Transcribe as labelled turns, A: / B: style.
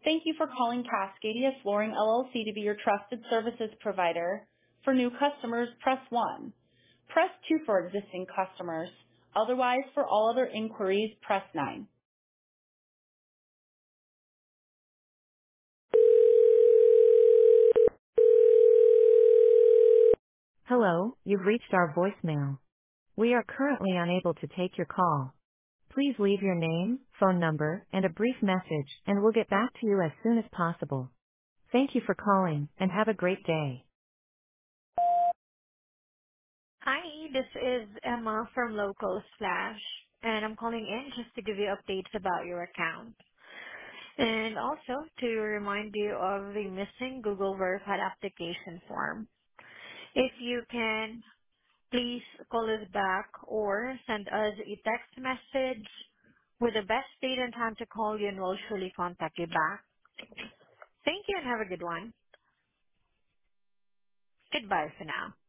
A: Thank you for calling Cascadia Flooring LLC to be your trusted services provider. For new customers, press 1. Press 2 for existing customers. Otherwise, for all other inquiries, press 9. Hello, you've reached our voicemail. We are currently unable to take your call. Please leave your name, phone number, and a brief message, and we'll get back to you as soon as possible. Thank you for calling, and have a great day.
B: Hi, this is Emma from Local Slash, and I'm calling in just to give you updates about your account. And also to remind you of the missing Google Verified application form. If you can, please call us back or send us a text message with the best date and time to call you, and we'll surely contact you back. Thank you and have a good one. Goodbye for now.